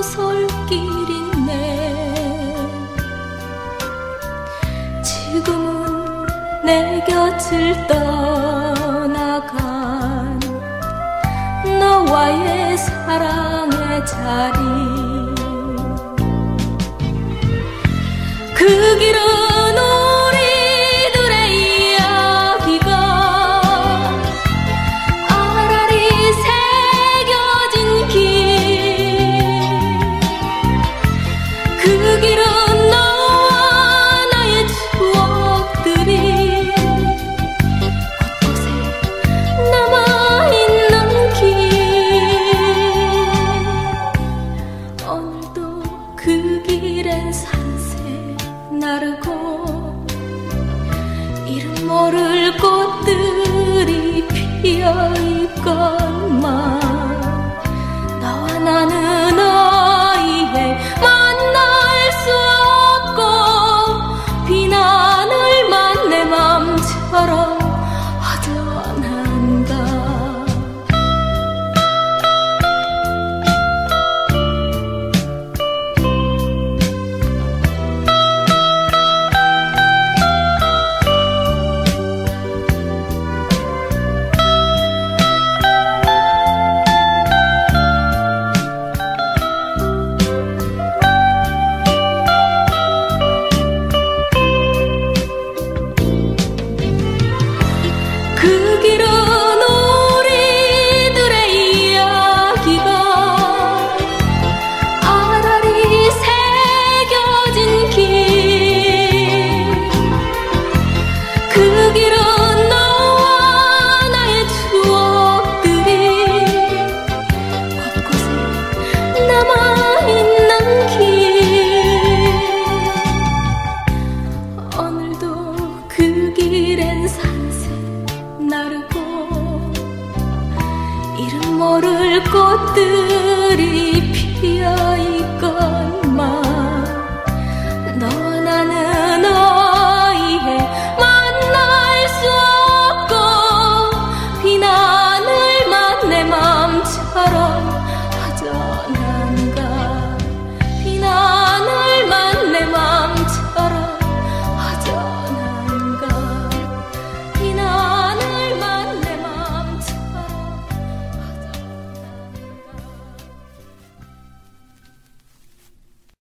솔길이네. 지금은 내 곁을 떠나간 너와의 사랑의 자리, 그 길은 우리들의 이야기가 아라리 새겨진 길, 그 길은 너와 나의 추억들이 곳곳에 남아있는 길. 오늘도 그 길엔 산새 나르고 이름 모를 꽃들이 피어있건만 너와 나는 어이해 만날 수 없고 비나늘만 내 맘처럼 허전한가. 그 길은 우리들의 이야기가 아라리 새겨진 길, 그 길은 너와 나의 추억들이 곳곳에 남아있는